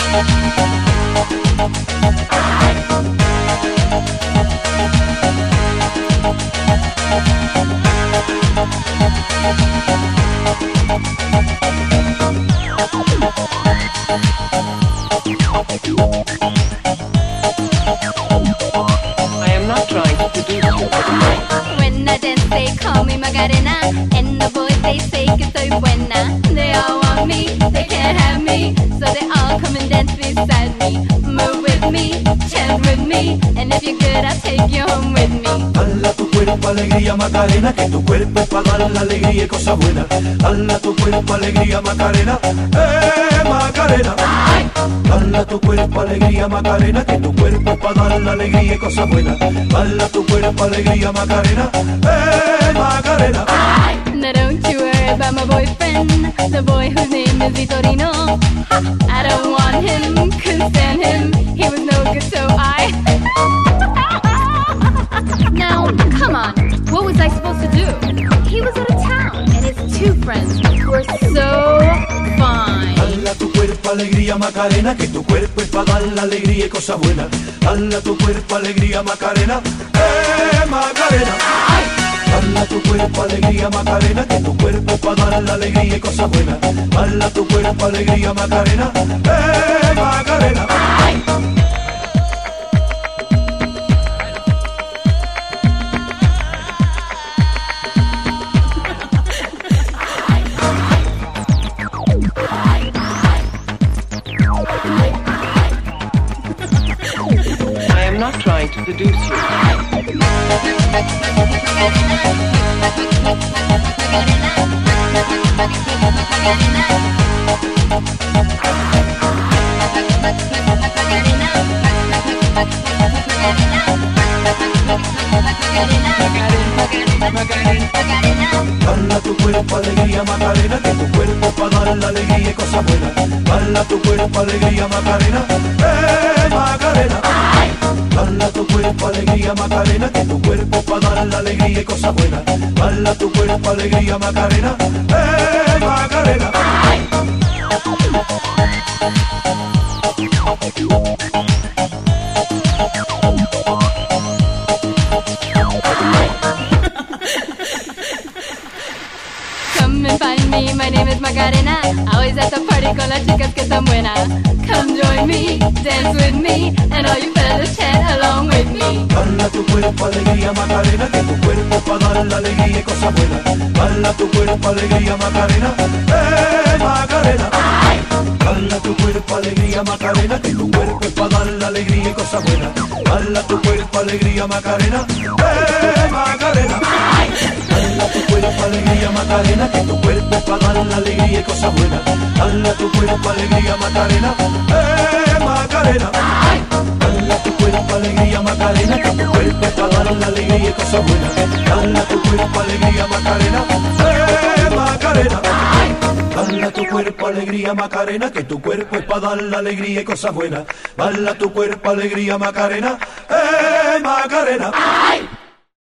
I am not trying to seduce you. When I dance, they call me Macarena, and the boys they say que soy buena. They all want me, they can't have me, so they all come and dance beside me. Move with me, chant with me, and if you're good, I'll take you home with me. Dala tu cuerpo alegría Macarena, que tu cuerpo es para dar la alegría y cosas buenas. Dala tu cuerpo alegría Macarena, Macarena. Dala tu cuerpo alegría Macarena, que tu cuerpo es para dar la alegría y cosas buenas. Dala tu cuerpo alegría Macarena, Macarena. Now don't you worry about my boyfriend, the boy whose name is Vitorino. I don't want him, couldn't stand him, he was no good, so I... Now, come on, what was I supposed to do? He was out of town, and his two friends were so fine. Dala tu cuerpo alegría Macarena, que tu cuerpo es para dar la alegría y cosas buenas. Dala tu cuerpo alegría Macarena, Macarena. Dala tu cuerpo alegría Macarena, que tu cuerpo es para dar la alegría y cosas buenas. Dala tu cuerpo alegría Macarena, Macarena. I am not trying to seduce you. Dala tu cuerpo alegría Macarena, que tu cuerpo es para dar la alegría y cosas buenas. Dala tu cuerpo alegría Macarena, Macarena. Dala tu cuerpo alegría Macarena, que tu cuerpo es para dar la alegría y cosas buenas. Dala tu cuerpo alegría Macarena, Macarena. Come and find me, my name is Macarena. Always at the party con las chicas que están buenas. Come join me, dance with me, and all you fellas chant along with me. Dala tu cuerpo alegría Macarena, que tu cuerpo es para dar la alegría y cosas buenas. Dala tu cuerpo alegría Macarena, Macarena. Dala tu cuerpo alegría Macarena, que tu cuerpo es para dar la alegría y cosas buenas. Dala tu cuerpo alegría Macarena, Macarena. Dala tu cuerpo alegría Macarena, que tu cuerpo es para dar la alegría y cosas buenas. Dala tu cuerpo alegría Macarena, Macarena. Dala tu cuerpo alegría Macarena, que tu cuerpo es para dar la alegría y cosas buenas. Dala tu cuerpo alegría Macarena, Macarena. Dala tu cuerpo alegría Macarena, que tu cuerpo es para dar la alegría y cosas buenas. Dala tu cuerpo alegría Macarena, Macarena.